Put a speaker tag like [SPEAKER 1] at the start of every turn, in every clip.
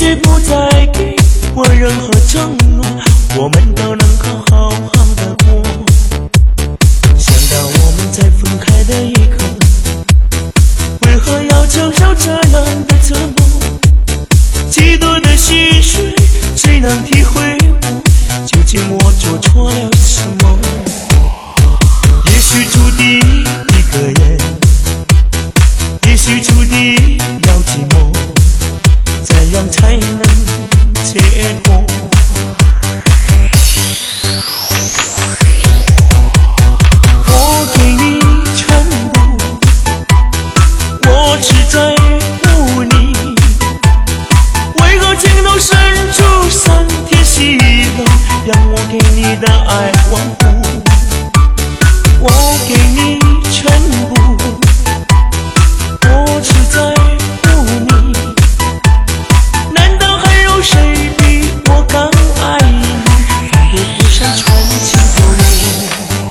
[SPEAKER 1] 许不再给我任何承诺，我们都能够好好的过。想到我们在分开的一刻，为何要承受这样的折磨？几多的心碎，谁能体会我？究竟我做错了什么？也许注定一个人，也许注定要寂寞，怎样才能解脱？我给你全部，我只在乎你，为何情到深处酸甜喜乐，让我给你的爱忘乎？我给你全部，我只在乎你，难道还有谁比我更爱你？也不想传情给你。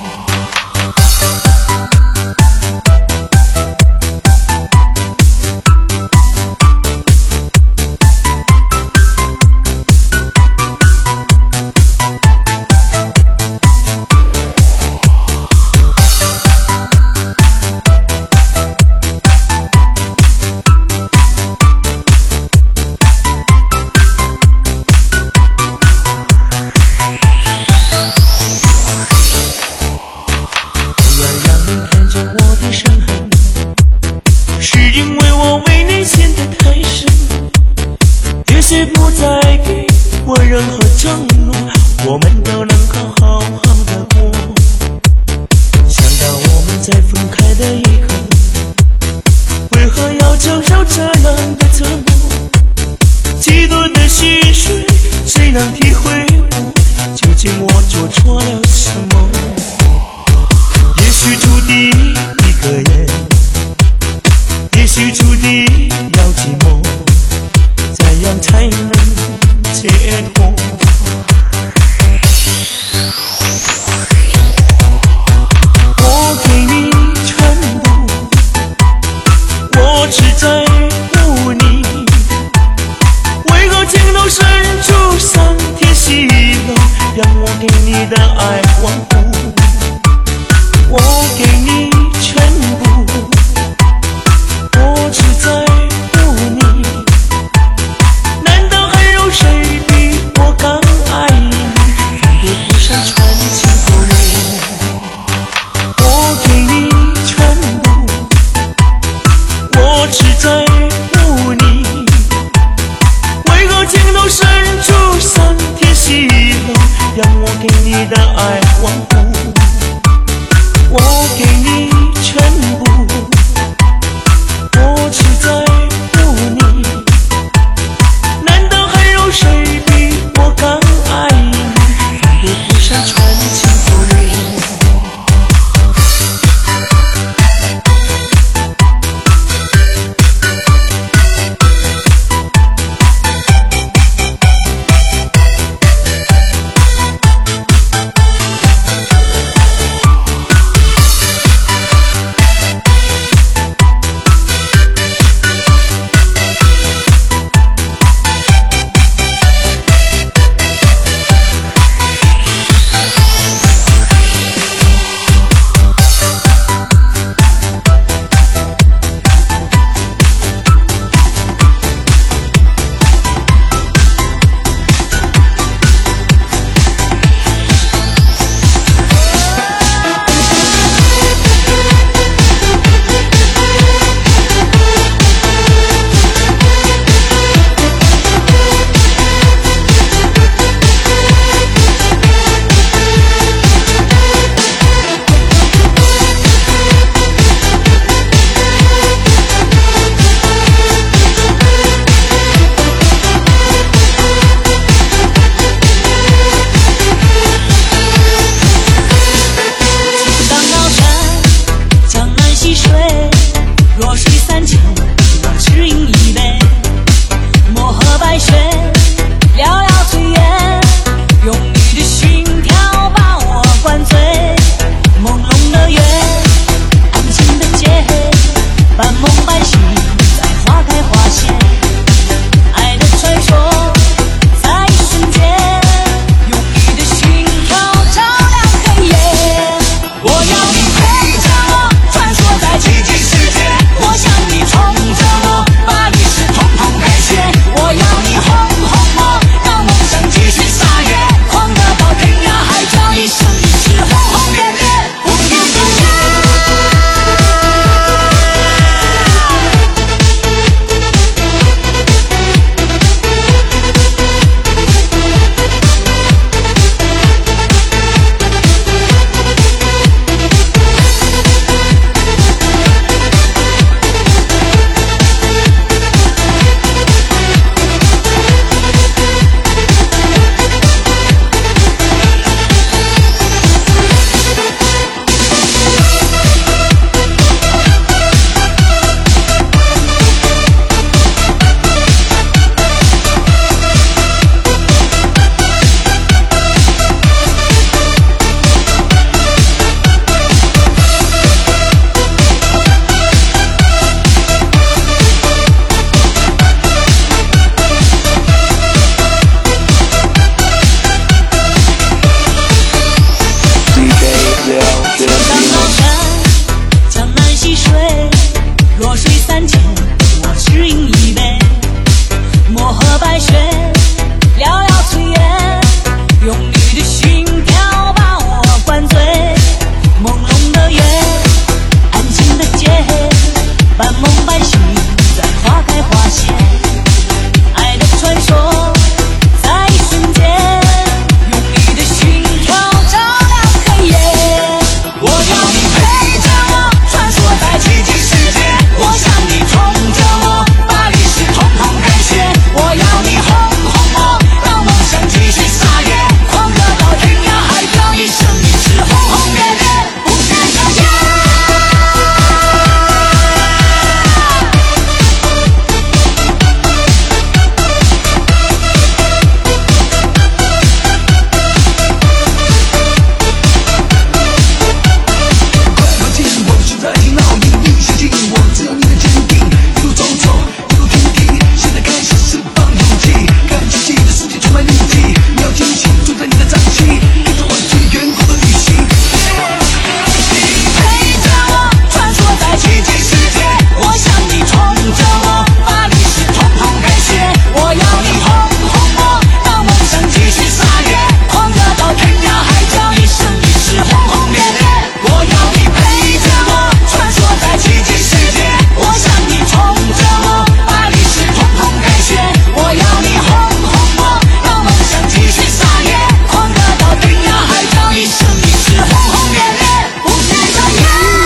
[SPEAKER 1] 不再给我任何承诺，我们都能够好好的过。想到我们在分开的一刻，为何要承受这样的折磨？几多的心碎，谁能体会我？究竟我做错了什么？也许注定一个人，也许注定要寂寞，怎样才能解脱？我给你全部，我只在乎你，为何情到深处酸甜喜乐，让我给你的爱忘乎？我给你全部，我只在乎你，谁比我更爱你？也不想传情给你。我给你全部，我只在乎你，为何情到深处酸甜喜乐，让我给你的爱忘乎？我给你全部，我只在乎你，谁比我更爱你？也不想传情给你。 白雪，寥寥炊烟，用你的心跳把我灌醉。朦胧的夜，安静的街，半梦半醒，在花开花谢。爱的传说，在一瞬间，用你的心跳照亮黑夜。我要你陪着我，穿梭在奇迹世界。我想你宠着我，把历史统统改写。我要你哄哄我，让梦想继续撒野，狂热到天涯海角，一生一世轰轰烈烈，不改改变。
[SPEAKER 2] 快进，我就在听闹铃，你相信我，只有你的坚定。一路走走，一路挺挺，现在开始释放勇气，看奇迹的世界充满力气，你要惊喜，就在你的掌心，跟着我最远古的旅行。
[SPEAKER 1] 陪着我，穿梭在奇迹世界。我想你宠着我，把历史统统改写。我要你哄哄我，让梦想继续撒野，狂热到天涯海角，一生一世轰轰烈烈。我要你陪着我，穿梭在奇迹世界。我想你宠着我，把历史统统改写。我要你哄哄我，让梦想继续撒野，狂热到天涯海角，一生一世轰轰烈烈，不改改变。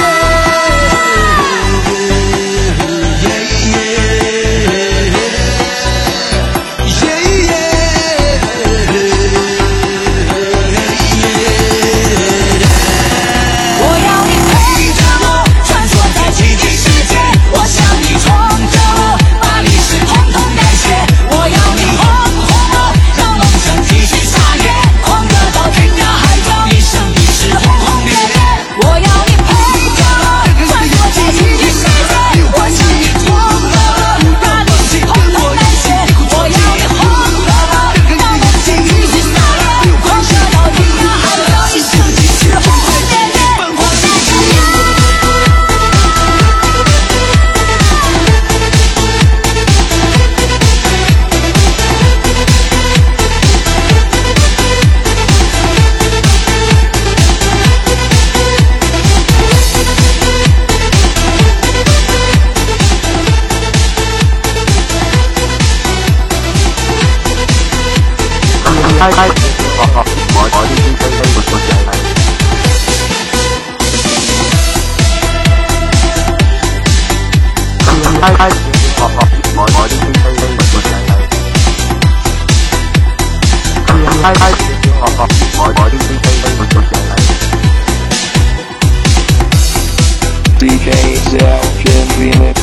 [SPEAKER 1] 我要你陪着我，穿梭在奇迹世界。我想你宠着我，把历史统统改写。我要你哄哄我，让梦想继续撒野，狂热到天涯海角，一生一世轰轰烈烈。我要你陪着我，穿梭在奇迹世界。我想你宠着我，把历史统统改写。我要你哄着我，让梦想继续撒野，狂热到天涯海角，一生一世轰轰烈烈。我在这里。
[SPEAKER 3] DJ Zelkin Remix.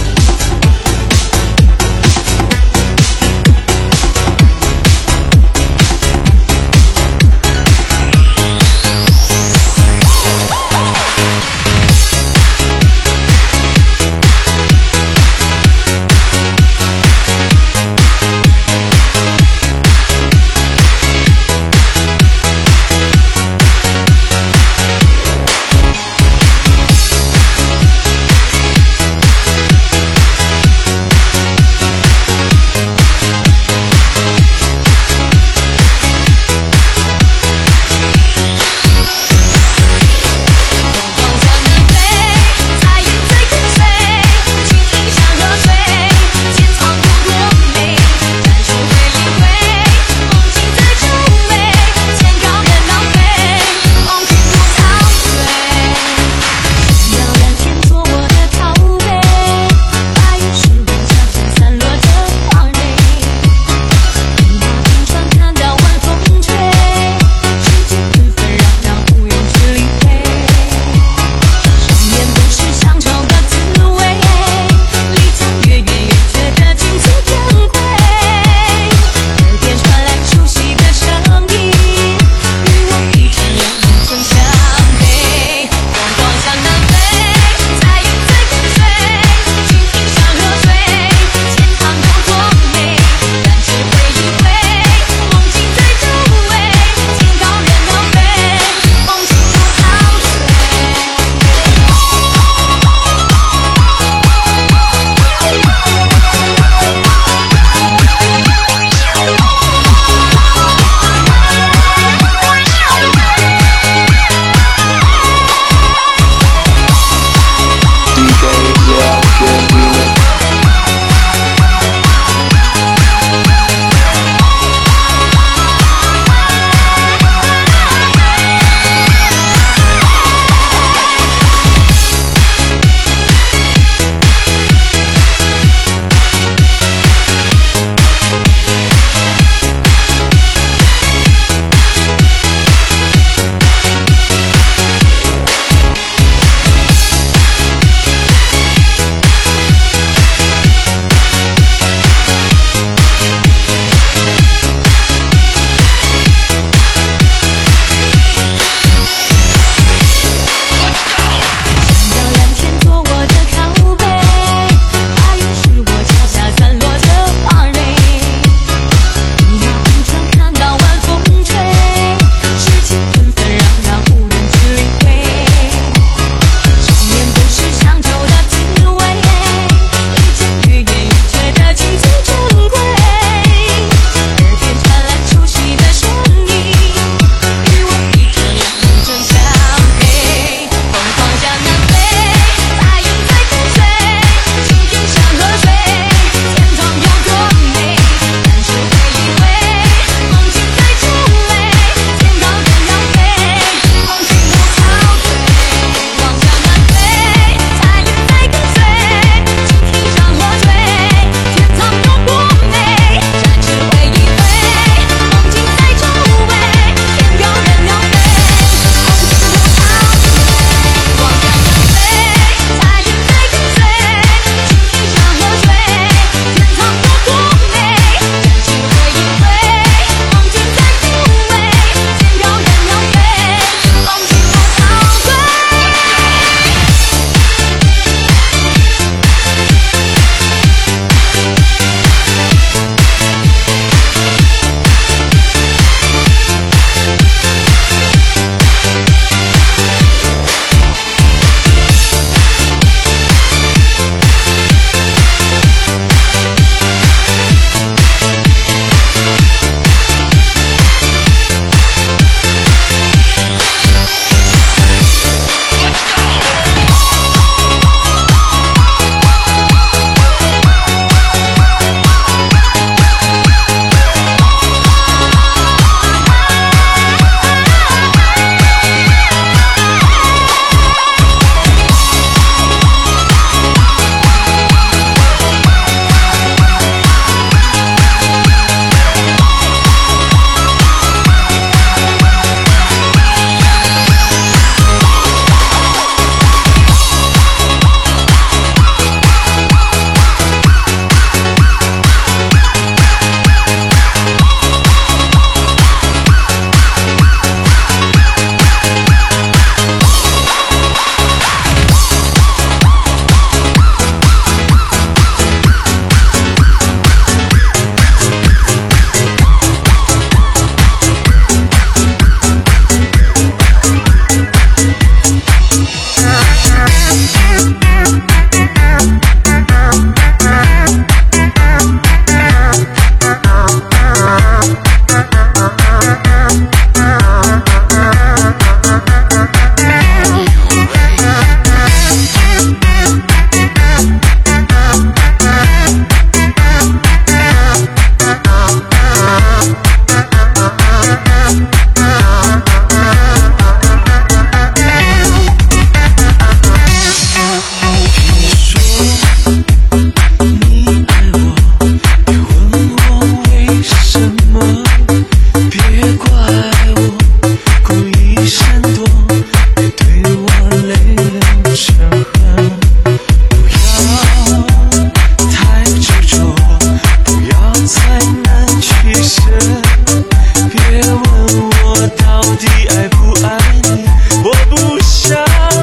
[SPEAKER 1] 深，别问我到底爱不爱你，我不想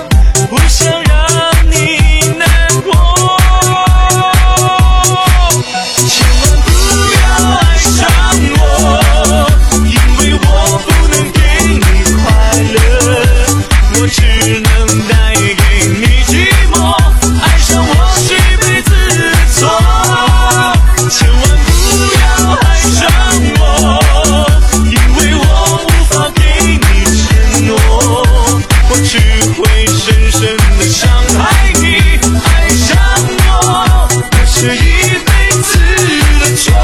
[SPEAKER 1] 让你难过。千万不要爱上我，因为我不能给你快乐，我只能带给你寂寞。爱上我是一辈子的错，千万不要爱上我，因为我无法给你承诺，我只会深深的伤害你。爱上我，那是一辈子的错。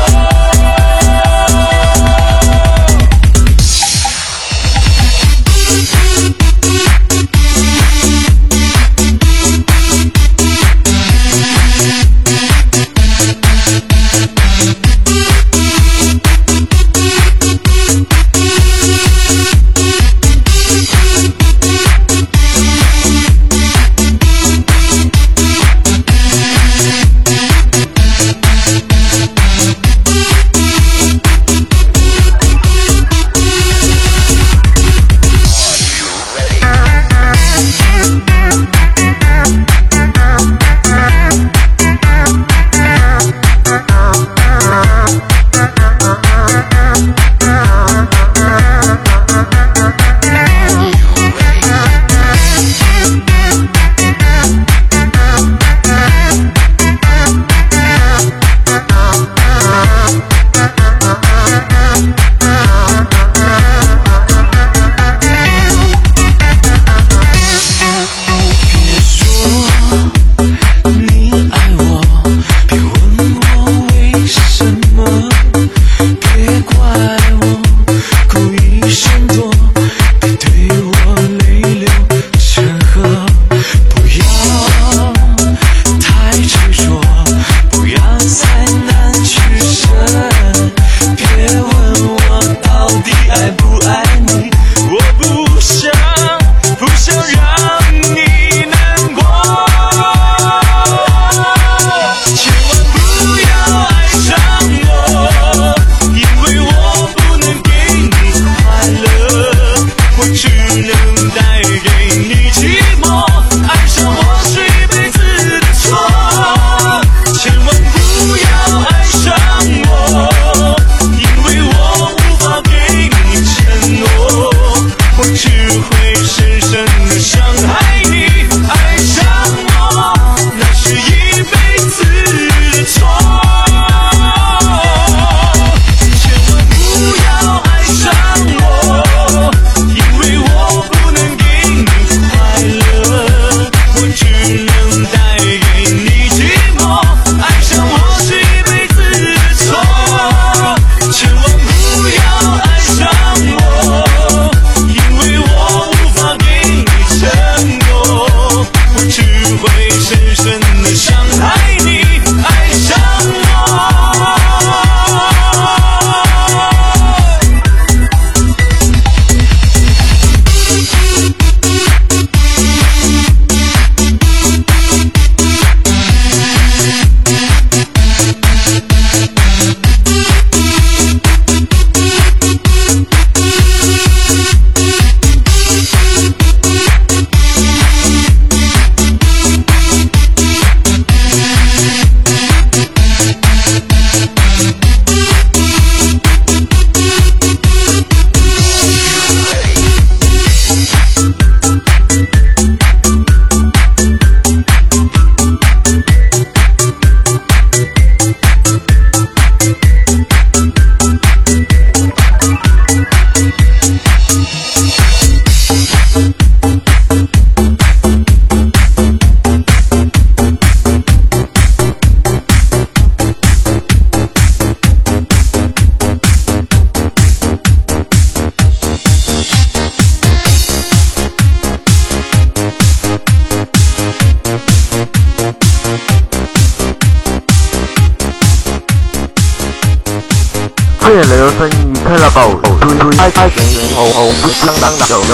[SPEAKER 4] 这里的声音开了口，推开红相当的有。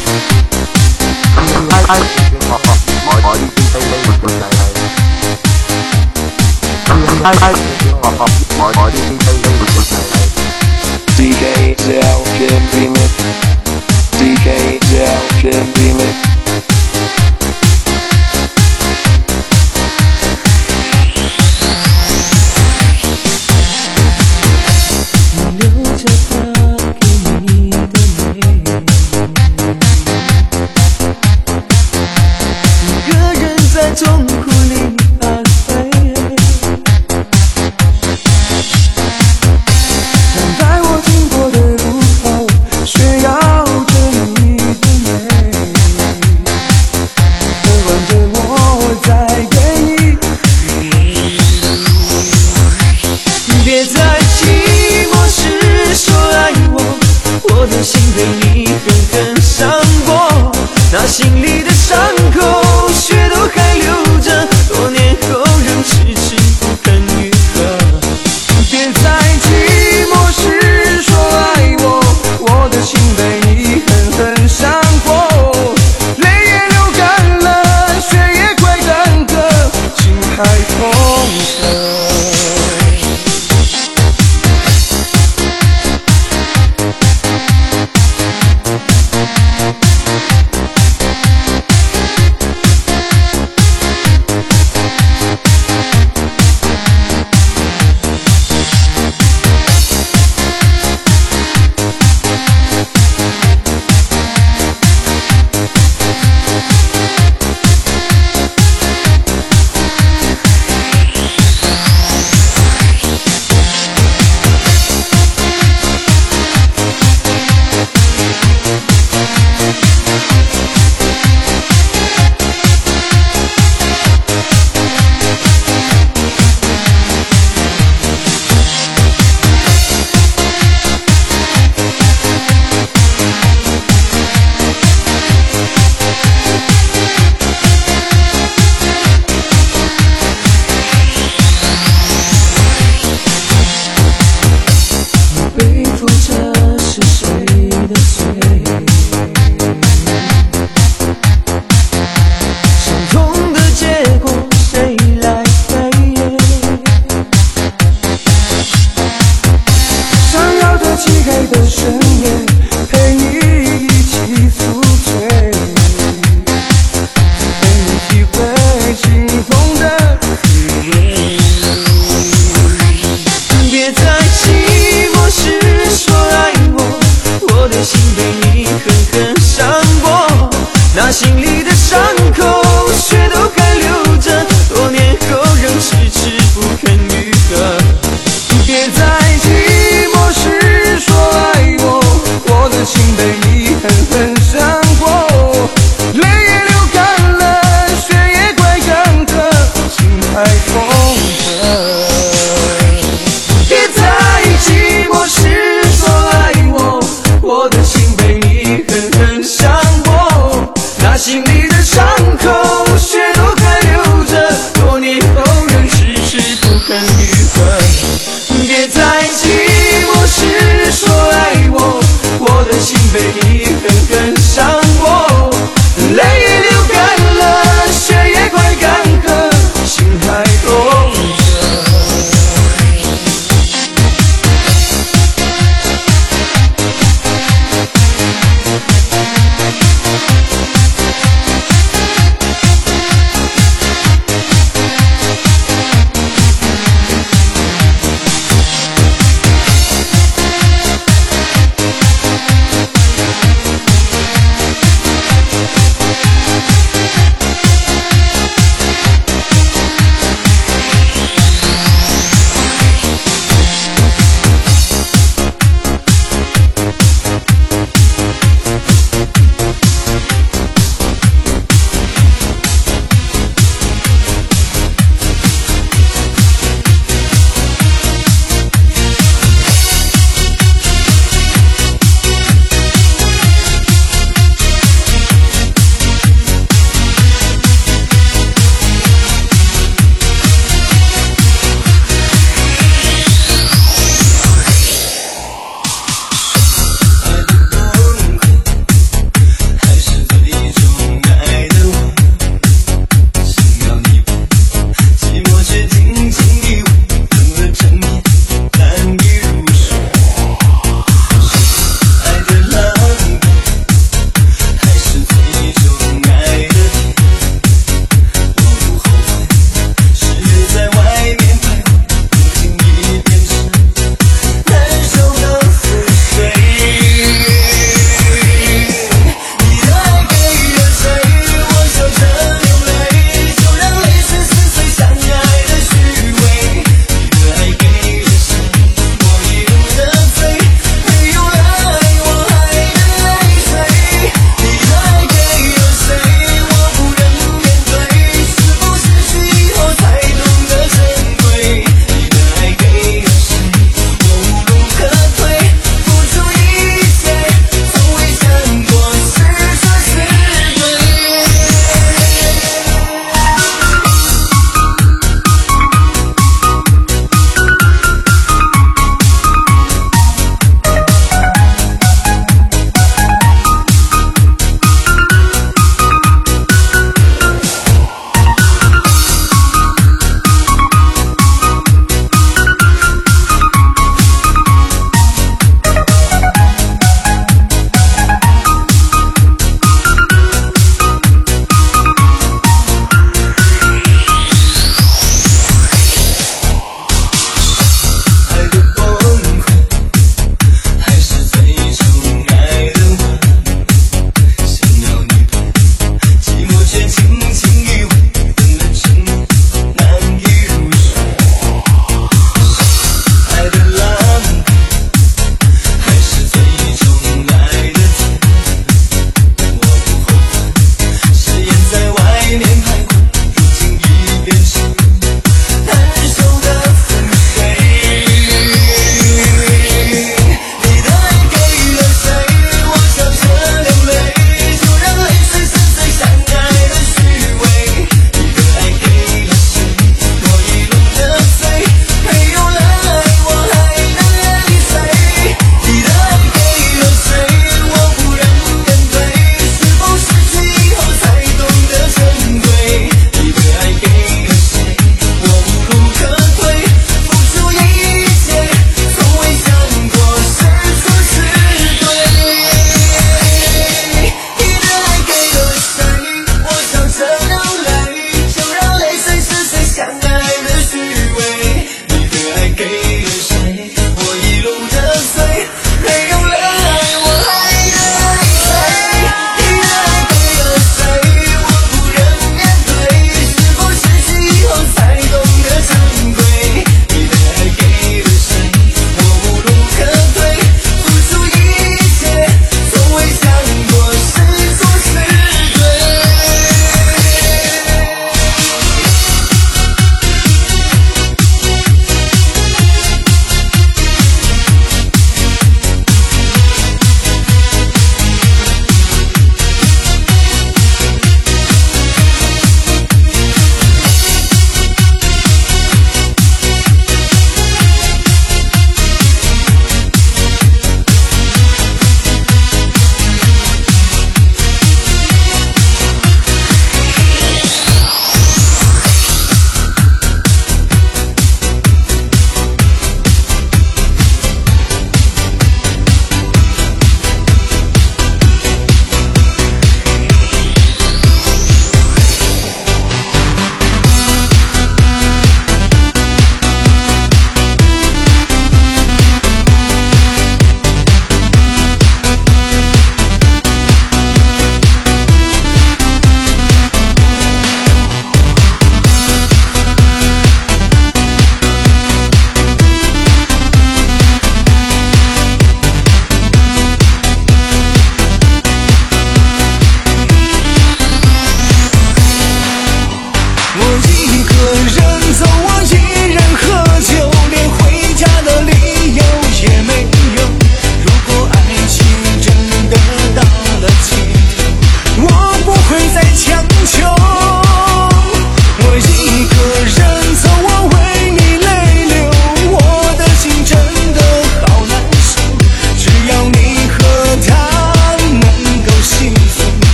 [SPEAKER 4] 開
[SPEAKER 3] DK Zelkin Remix. DK Zelkin Remix.
[SPEAKER 1] 留着他给你的美，一个人在痛苦里徘徊，当带我经过的路口，炫耀着你的美，渴望着我再给你，别再寂寞时说爱我，我的心被你狠狠伤过，那心里的伤口血都还流着，多年后仍迟迟不肯愈合。别在寂寞时说爱我，我的心被你狠狠伤过，泪也流干了，血也快干涸，心还痛着。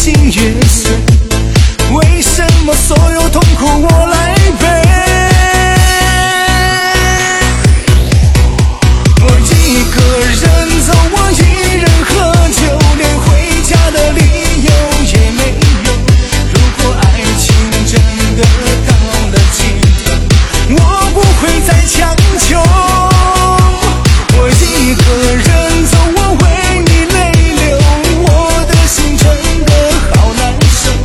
[SPEAKER 2] 心越碎，为什么所有痛苦我来背？我一个人走，我一人喝酒，连回家的理由也没有。如果爱情真的到了尽头，我不会再强求。我一个人走，我为你泪流，我的心真的好难受。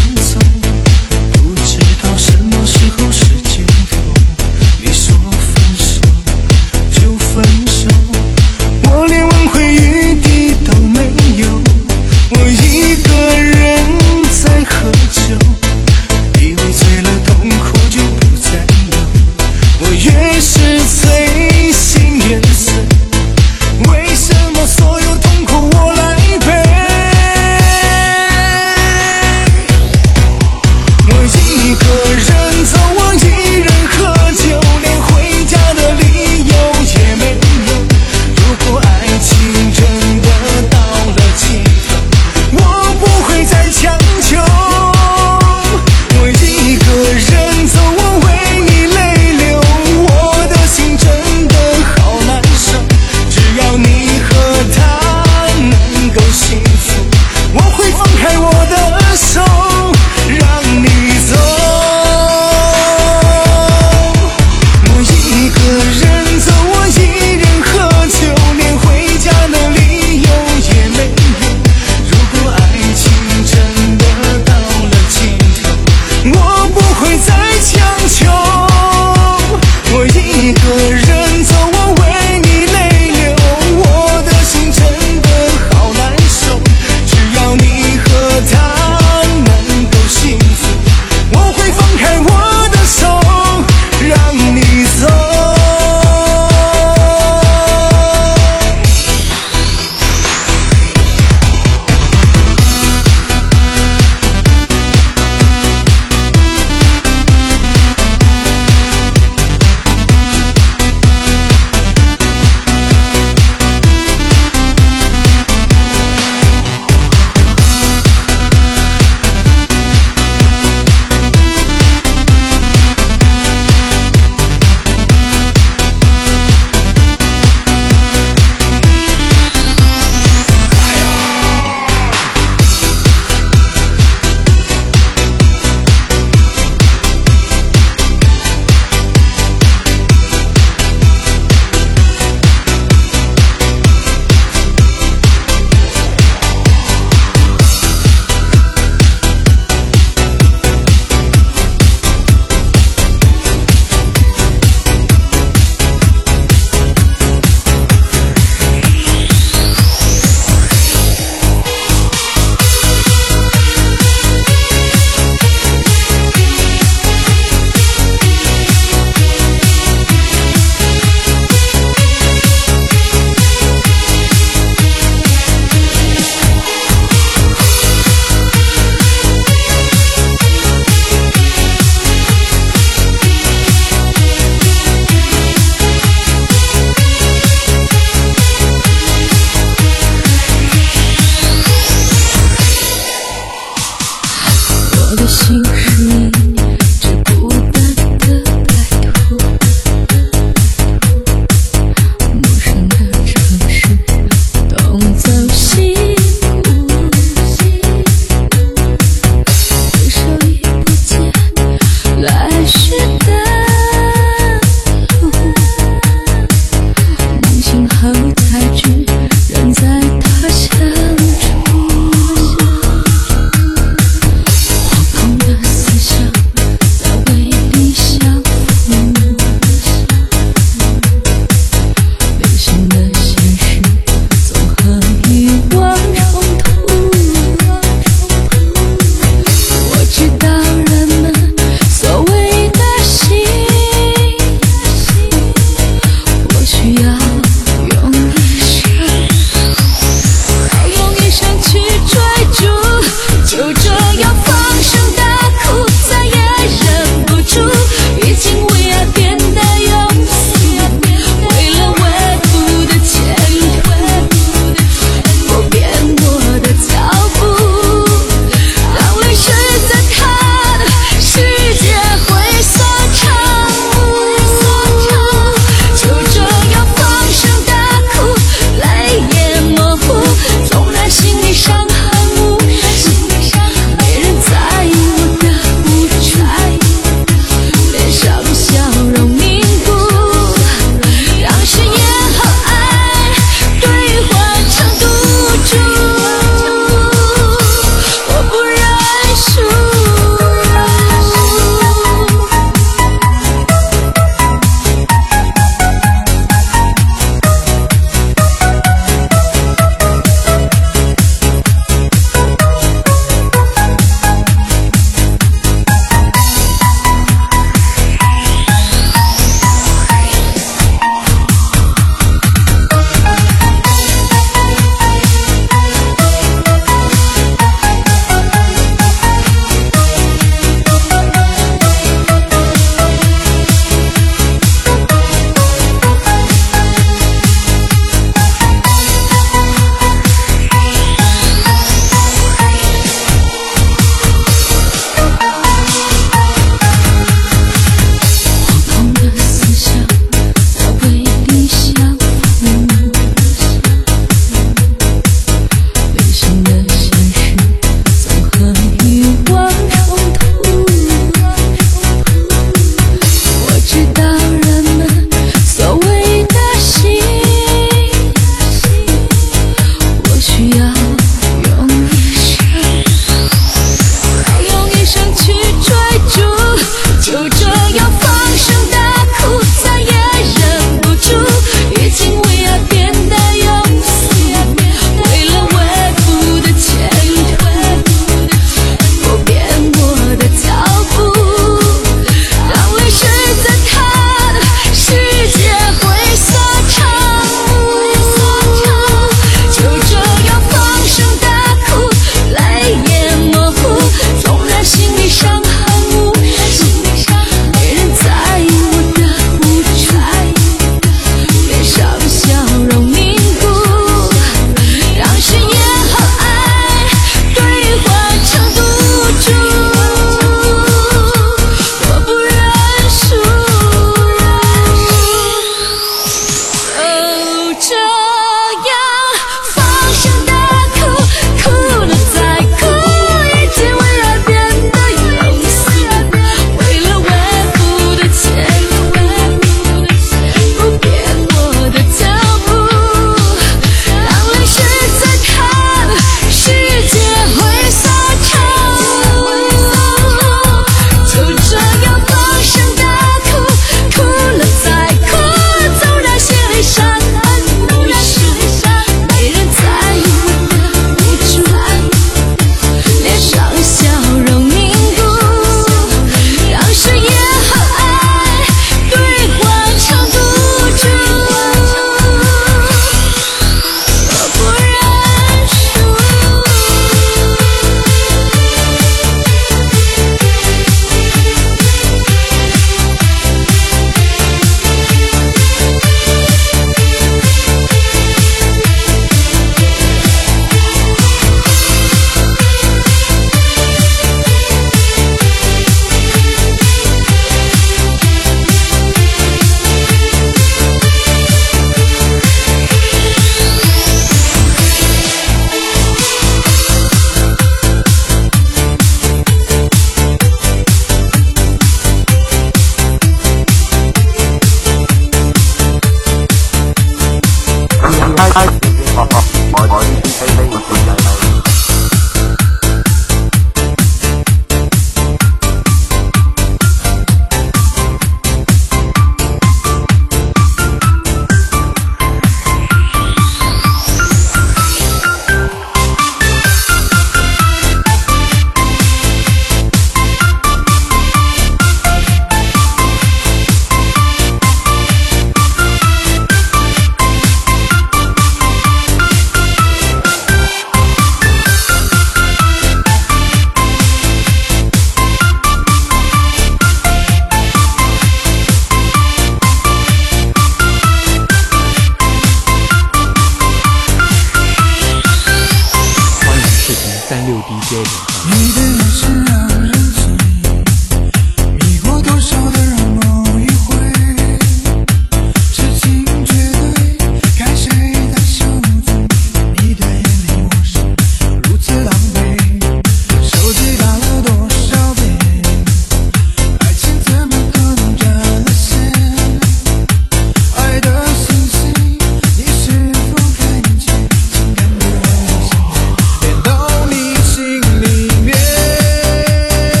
[SPEAKER 5] 36 DJ 的。
[SPEAKER 2] 你的眼神让人醉，迷过多少的人某一回，痴情绝对，看谁在受罪。你的眼里我是如此狼狈，手机打了多少遍，爱情怎么可能占了线？爱的信息，你是否看见？情感的线连到你心里面。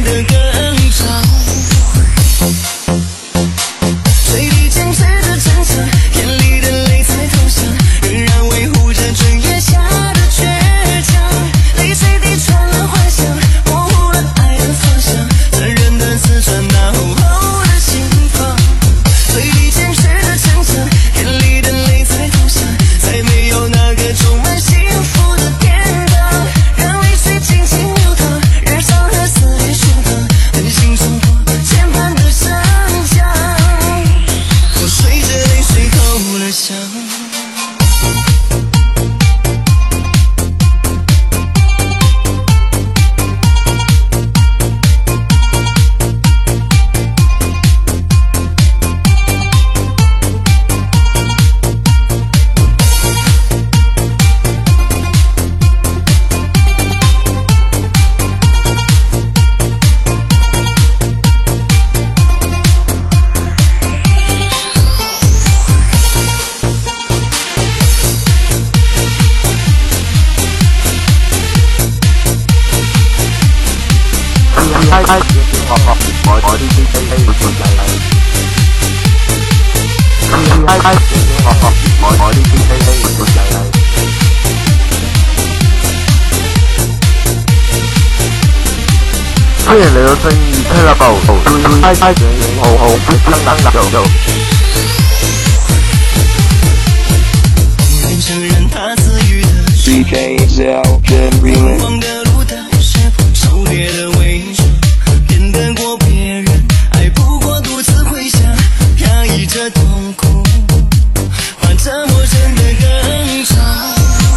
[SPEAKER 1] 得更长。嘴里坚持着逞强，眼里的泪在投降，仍然维护着春夜下的倔强。泪水滴穿了幻想，模糊了爱的方向，残忍的刺穿那厚厚的心房。嘴里坚持着逞强，眼里的泪在投降，再没有那个充满幸福的天堂。让泪水轻轻流淌，燃烧和撕裂胸膛，狠心冲破牵绊的绳墙。我随着泪水投了降。
[SPEAKER 4] 虽然你的生意退了保，开始后不相当久。
[SPEAKER 1] 不愿承认他赐予的
[SPEAKER 3] DJ Zelkin
[SPEAKER 1] 昏
[SPEAKER 3] Remix
[SPEAKER 1] 黄的路灯，谁不狩猎的伪装，骗得过别人，爱不过独自回想，压抑着痛苦，换着陌生的更长。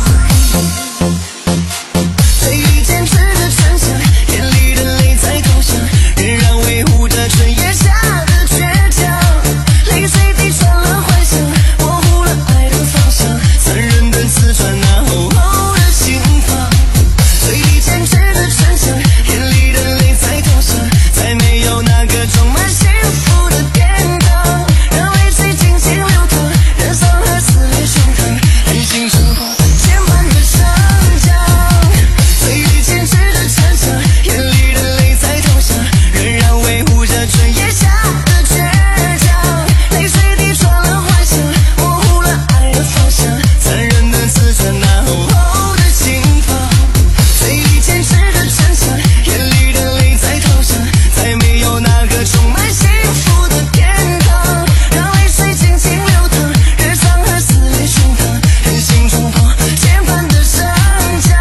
[SPEAKER 1] 嘴里坚持着逞强，眼里的泪在投降，仍然维护着春夜下的倔强。泪水滴穿了幻想，模糊了爱的方向，残忍的刺穿那厚厚的心房。嘴里坚持着逞强，眼里的泪在投降，再没有那个充满幸福的天堂。让泪水轻轻流淌，燃烧和撕裂胸膛，狠心冲破牵绊的绳墙。嘴里坚持着逞强，眼里的泪在投降，仍然维护着春夜下的倔强。泪水滴穿了幻想，模糊了爱的方向，残忍的刺穿那厚厚的心房。嘴里坚持着逞强，眼里的泪在投降，再没有那个充满幸福的天堂。让泪水轻轻流淌，日伤和撕裂胸膛，狠心冲破牵绊的绳墙。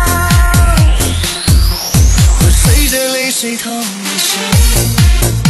[SPEAKER 1] 我随着泪水投了降。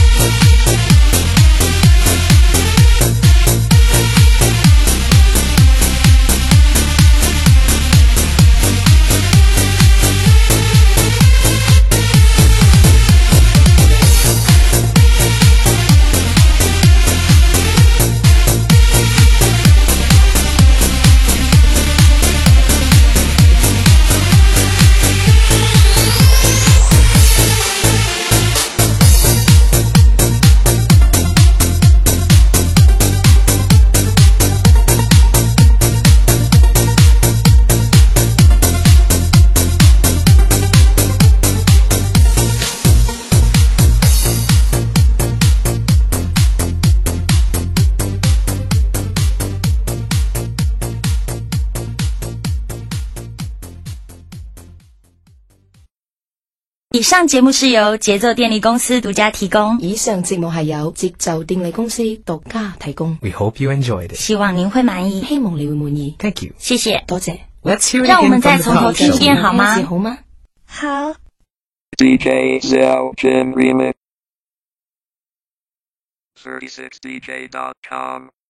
[SPEAKER 5] 以上节目是由节奏电力公司独家提供，
[SPEAKER 6] 以上節目係由節奏電力公司獨家提供，
[SPEAKER 7] We hope you enjoyed it.
[SPEAKER 5] 希望您会满意。
[SPEAKER 6] 希望你會滿意。
[SPEAKER 7] Thank you.
[SPEAKER 5] 谢谢。
[SPEAKER 6] 多謝。
[SPEAKER 7] Let's hear it
[SPEAKER 5] 让我
[SPEAKER 7] again
[SPEAKER 5] 们
[SPEAKER 7] from
[SPEAKER 5] 再
[SPEAKER 7] the
[SPEAKER 5] 从头
[SPEAKER 7] top.
[SPEAKER 5] 听一遍好吗？
[SPEAKER 6] 好嗎？
[SPEAKER 5] 好。
[SPEAKER 3] DJ Zelkin Remix 36dj.com